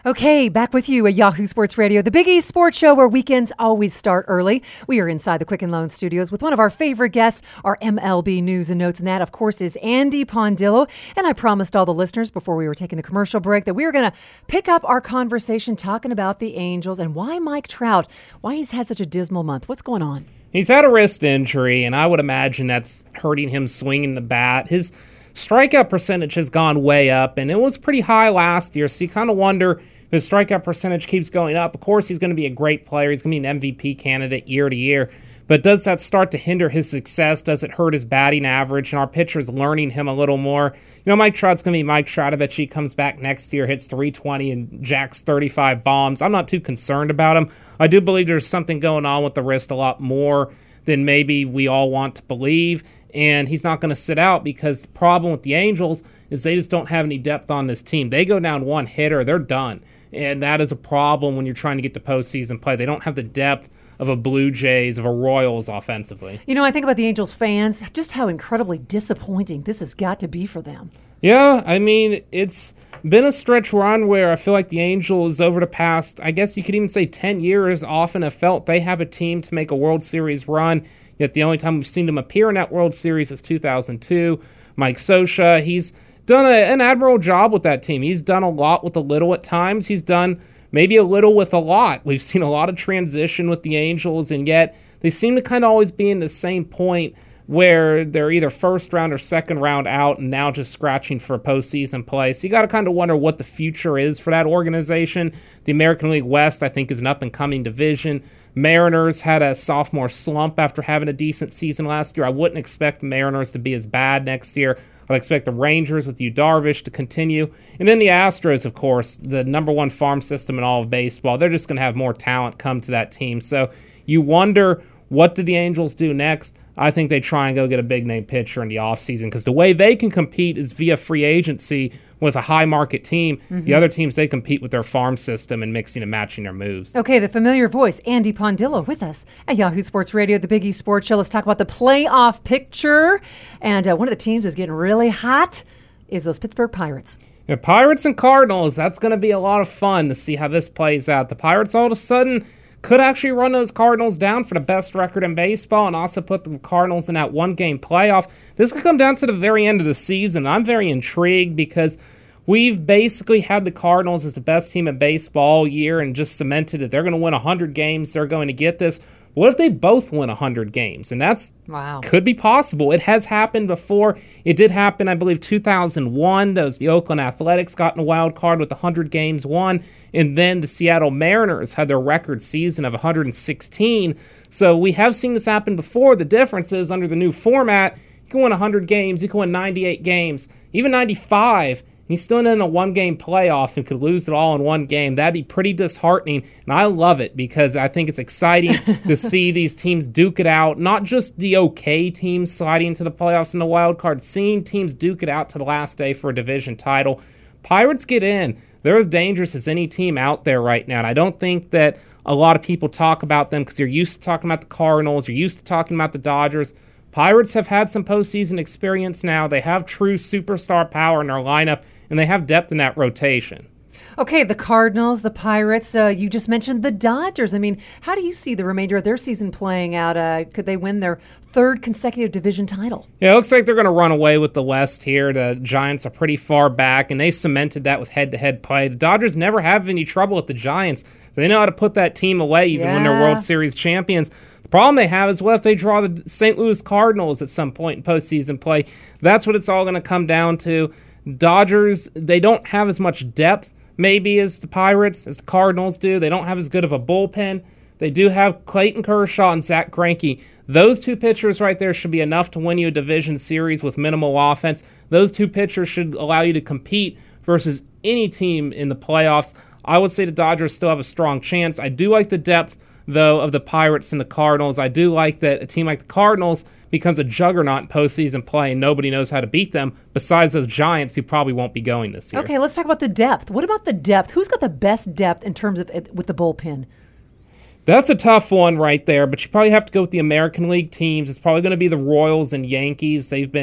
Okay, back with you at Yahoo Sports Radio, the Big East Sports Show where weekends always start early. We are inside the Quicken Loan Studios with one of our favorite guests, our MLB News and Notes, and that, of course, is Andy Pondillo. And I promised all the listeners before we were taking the commercial break that we were going to pick up our conversation talking about the Angels and why Mike Trout, why he's had such a dismal month. What's going on? He's had a wrist injury, and I would imagine that's hurting him swinging the bat. His strikeout percentage has gone way up, and it was pretty high last year, so you kind of wonder if his strikeout percentage keeps going up. Of course, he's going to be a great player. He's going to be an MVP candidate year to year. But does that start to hinder his success? Does it hurt his batting average? And our pitcher's learning him a little more. You know, Mike Trout's going to be Mike Trout. I bet he comes back next year, hits 320 and jacks 35 bombs. I'm not too concerned about him. I do believe there's something going on with the wrist a lot more than maybe we all want to believe. And he's not going to sit out because the problem with the Angels is they just don't have any depth on this team. They go down one hitter, they're done. And that is a problem when you're trying to get to postseason play. They don't have the depth of a Blue Jays, of a Royals offensively. You know, I think about the Angels fans, just how incredibly disappointing this has got to be for them. Yeah, I mean, it's been a stretch run where I feel like the Angels over the past, I guess you could even say 10 years, often have felt they have a team to make a World Series run. Yet the only time we've seen them appear in that World Series is 2002. Mike Scioscia, he's done an admirable job with that team. He's done a lot with a little at times. He's done maybe a little with a lot. We've seen a lot of transition with the Angels, and yet they seem to kind of always be in the same point where they're either first round or second round out and now just scratching for a postseason play. So you got to kind of wonder what the future is for that organization. The American League West, I think, is an up-and-coming division. Mariners had a sophomore slump after having a decent season last year. I wouldn't expect the Mariners to be as bad next year. I'd expect the Rangers with Yu Darvish to continue. And then the Astros, of course, the number one farm system in all of baseball. They're just going to have more talent come to that team. So you wonder, what do the Angels do next? I think they try and go get a big-name pitcher in the offseason because the way they can compete is via free agency with a high-market team. Mm-hmm. The other teams, they compete with their farm system and mixing and matching their moves. Okay, the familiar voice, Andy Pondillo, with us at Yahoo Sports Radio, the Big East Sports Show. Let's talk about the playoff picture. And one of the teams that's getting really hot is those Pittsburgh Pirates. Yeah, Pirates and Cardinals, that's going to be a lot of fun to see how this plays out. The Pirates all of a sudden could actually run those Cardinals down for the best record in baseball and also put the Cardinals in that one-game playoff. This could come down to the very end of the season. I'm very intrigued because we've basically had the Cardinals as the best team in baseball all year and just cemented that they're going to win 100 games. They're going to get this. What if they both win 100 games? And that's could be possible. It has happened before. It did happen, I believe, 2001. The Oakland Athletics got in a wild card with 100 games won. And then the Seattle Mariners had their record season of 116. So we have seen this happen before. The difference is under the new format, you can win 100 games, you can win 98 games, even 95. He's still in a one-game playoff and could lose it all in one game. That'd be pretty disheartening, and I love it because I think it's exciting to see these teams duke it out, not just the okay teams sliding into the playoffs in the wild card, seeing teams duke it out to the last day for a division title. Pirates get in. They're as dangerous as any team out there right now, and I don't think that a lot of people talk about them because you're used to talking about the Cardinals, you're used to talking about the Dodgers. Pirates have had some postseason experience now. They have true superstar power in their lineup, and they have depth in that rotation. Okay, the Cardinals, the Pirates, you just mentioned the Dodgers. I mean, how do you see the remainder of their season playing out? Could they win their third consecutive division title? Yeah, it looks like they're going to run away with the West here. The Giants are pretty far back, and they cemented that with head-to-head play. The Dodgers never have any trouble with the Giants. They know how to put that team away even when they're World Series champions. The problem they have is what if they draw the St. Louis Cardinals at some point in postseason play? That's what it's all going to come down to. Dodgers, they don't have as much depth maybe as the Pirates, as the Cardinals do. They don't have as good of a bullpen. They do have Clayton Kershaw and Zach Greinke. Those two pitchers right there should be enough to win you a division series with minimal offense. Those two pitchers should allow you to compete versus any team in the playoffs. I would say the Dodgers still have a strong chance. I do like the depth, though, of the Pirates and the Cardinals. I do like that a team like the Cardinals becomes a juggernaut in postseason play and nobody knows how to beat them besides those Giants who probably won't be going this year. Okay, let's talk about the depth. What about the depth? Who's got the best depth in terms of with the bullpen? That's a tough one right there, but you probably have to go with the American League teams. It's probably going to be the Royals and Yankees. They've been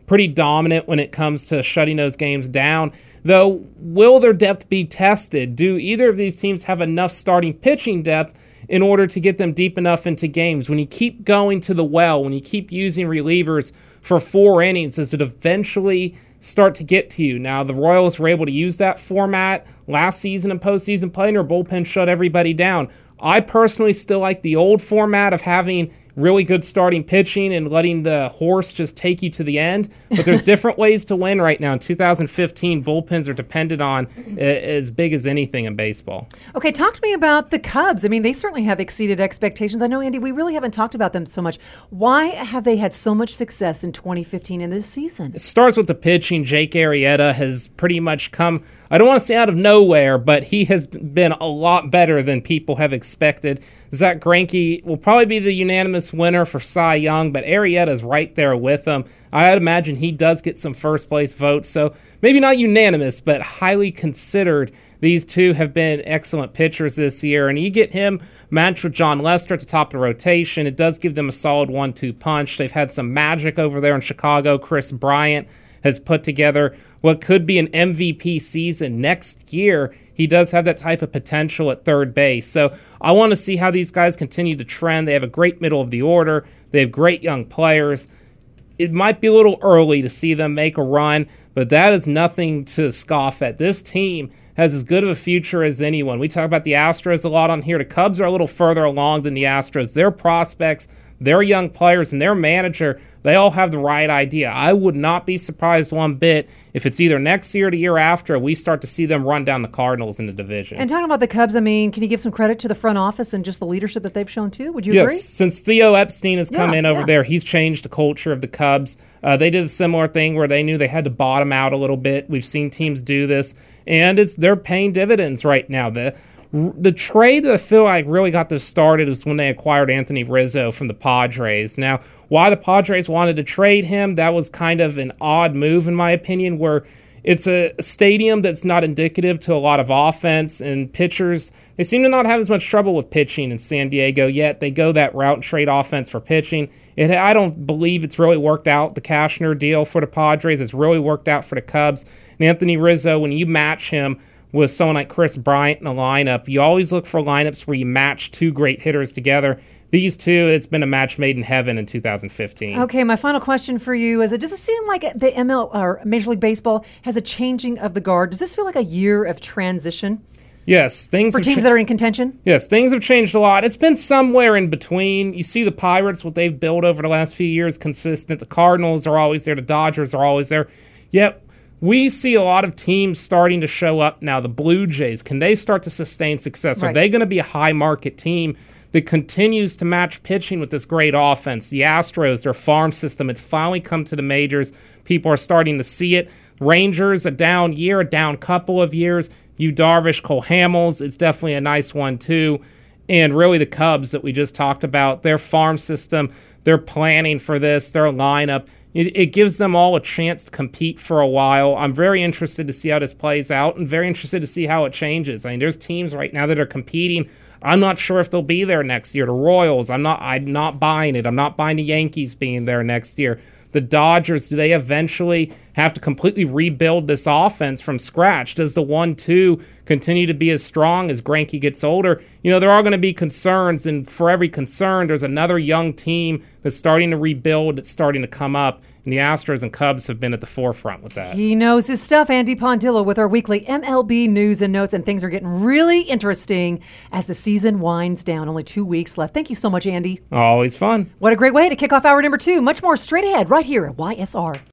pretty dominant when it comes to shutting those games down. Though, will their depth be tested? Do either of these teams have enough starting pitching depth in order to get them deep enough into games? When you keep going to the well, when you keep using relievers for 4 innings, does it eventually start to get to you? Now, the Royals were able to use that format last season in postseason play, and their bullpen shut everybody down. I personally still like the old format of having really good starting pitching and letting the horse just take you to the end. But there's different ways to win right now. In 2015, bullpens are depended on as big as anything in baseball. Okay, talk to me about the Cubs. I mean, they certainly have exceeded expectations. I know, Andy, we really haven't taled about them so much. Why have they had so much success in 2015 and this season? It starts with the pitching. Jake Arrieta has pretty much come, I don't want to say out of nowhere, but he has been a lot better than people have expected. Zack Greinke will probably be the unanimous winner for Cy Young, but Arrieta is right there with him. I'd imagine he does get some first-place votes, so maybe not unanimous, but highly considered. These two have been excellent pitchers this year, and you get him matched with John Lester at the top of the rotation. It does give them a solid 1-2 punch. They've had some magic over there in Chicago. Chris Bryant has put together what could be an MVP season next year. He does have that type of potential at third base. So I want to see how these guys continue to trend. They have a great middle of the order. They have great young players. It might be a little early to see them make a run, but that is nothing to scoff at. This team has as good of a future as anyone. We talk about the Astros a lot on here. The Cubs are a little further along than the Astros. Their prospects, their young players, and their manager, they all have the right idea. I would not be surprised one bit if it's either next year or the year after we start to see them run down the Cardinals in the division. And talking about the Cubs, I mean, can you give some credit to the front office and just the leadership that they've shown too? Would you agree? Yes, since Theo Epstein has come in over there, he's changed the culture of the Cubs. They did a similar thing where they knew they had to bottom out a little bit. We've seen teams do this, and they're paying dividends right now. The trade that I feel like really got this started was when they acquired Anthony Rizzo from the Padres. Now, why the Padres wanted to trade him, that was kind of an odd move in my opinion, where it's a stadium that's not indicative to a lot of offense, and pitchers, they seem to not have as much trouble with pitching in San Diego, yet they go that route and trade offense for pitching. I don't believe it's really worked out, the Cashner deal for the Padres. It's really worked out for the Cubs. And Anthony Rizzo, when you match him with someone like Chris Bryant in a lineup, you always look for lineups where you match two great hitters together. These two, it's been a match made in heaven in 2015. Okay, my final question for you is: does it seem like the ML or Major League Baseball has a changing of the guard? Does this feel like a year of transition? Yes, for teams that are in contention. Yes, things have changed a lot. It's been somewhere in between. You see the Pirates, what they've built over the last few years, consistent. The Cardinals are always there. The Dodgers are always there. Yet we see a lot of teams starting to show up now. The Blue Jays, can they start to sustain success? Right. Are they going to be a high-market team that continues to match pitching with this great offense? The Astros, their farm system, it's finally come to the majors. People are starting to see it. Rangers, a down year, a down couple of years. Yu Darvish, Cole Hamels, it's definitely a nice one too. And really the Cubs that we just talked about, their farm system, their planning for this, their lineup, it gives them all a chance to compete for a while. I'm very interested to see how this plays out and very interested to see how it changes. I mean, there's teams right now that are competing. I'm not sure if they'll be there next year. The Royals, I'm not buying it. I'm not buying the Yankees being there next year. The Dodgers, do they eventually have to completely rebuild this offense from scratch? Does the 1-2 continue to be as strong as Greinke gets older? You know, there are going to be concerns, and for every concern, there's another young team that's starting to rebuild, that's starting to come up, and the Astros and Cubs have been at the forefront with that. He knows his stuff. Andy Pondillo with our weekly MLB news and notes, and things are getting really interesting as the season winds down. Only 2 weeks left. Thank you so much, Andy. Always fun. What a great way to kick off hour number 2. Much more straight ahead right here at YSR.